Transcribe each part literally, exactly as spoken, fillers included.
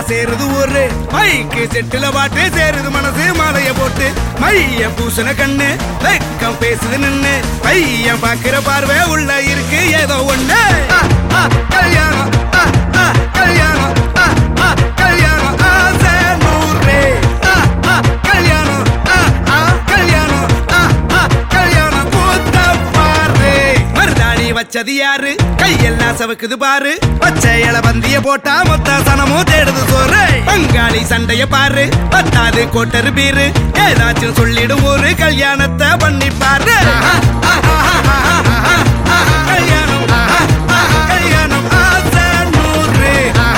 சேருது ஒரு மைக்கு செட்டுல பாட்டு சேருது மனசு மாலைய போட்டு மைய பூசண கண்ணு வெக்கம் பேசுது நின்னு பையன் பாக்குற பார்வை உள்ள இருக்கு ஏதோ ஒண்ணு கல்யாணம் கல்யாணம் கல்யாணம் ஆசை நூறு கல்யாணம் கல்யாணம் கல்யாணம் கூத்த பாரு மருதாணி வச்சது யாரு கையெல்லாம் சவக்குது பாரு பச்சை இல பந்திய போட்டா மொத்த சனமும் தேடுது சோறு பங்காளி சண்டைய பாரு பத்தாது கோட்டரு பீரு ஏதாச்சும் சொல்லிடும் ஒரு கல்யாணத்தை பண்ணி பாரு கல்யாணம் கல்யாணம் ஆசை நூறு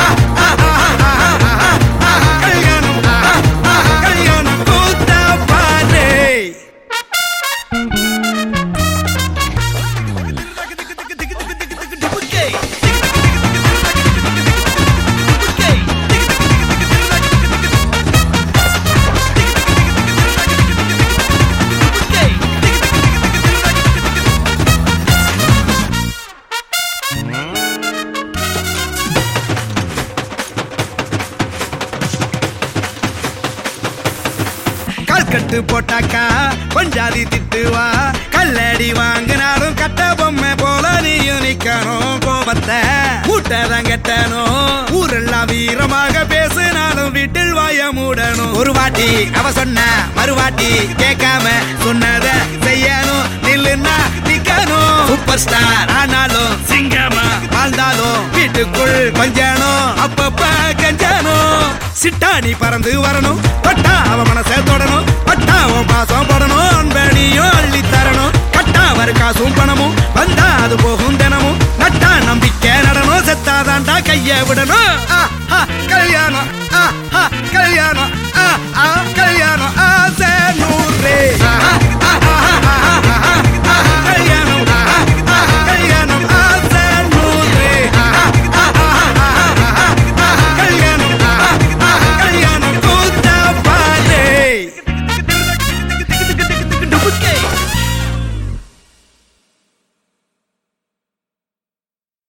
கல்யாணம் கல்யாணம் கூத்த பாரு கட்டு போட்டாக்கா பஞ்சாதி திட்டுவா கல்லடி வாங்கினாலும் கட்ட பொம்மை போல நீயும் நிக்கணும் கோபத்தை கூட்டதான் கெட்டணும் ஊரெல்லாம் வீரமாக பேசினாலும் வீட்டில் வாய மூடணும் ஒரு வாட்டி அவ சொன்ன மறுவாட்டி கேட்காம சொன்னத செய்யணும் நில்லுன்னா நிக்கணும் சூப்பர் ஸ்டார் ஆனாலும் சிங்கமா வாழ்ந்தாலும் வீட்டுக்குள் கொஞ்சணும் அப்பப்ப கஞ்சணும் சிட்டாணி பறந்து வரணும் பட்டா அவ மனசை தொடணும் பட்டாவும் பாசம் படணும் அன்பனியும் அள்ளி தரணும் கட்டா வரு காசும் பணமும் வந்தா அது போகும் தினமும் நட்டா நம்பிக்கை நடனும் செத்தாதாண்டா கைய விடணும் கல்யாணம் கல்யாணம் கல்யாணம் ஆசை நூறு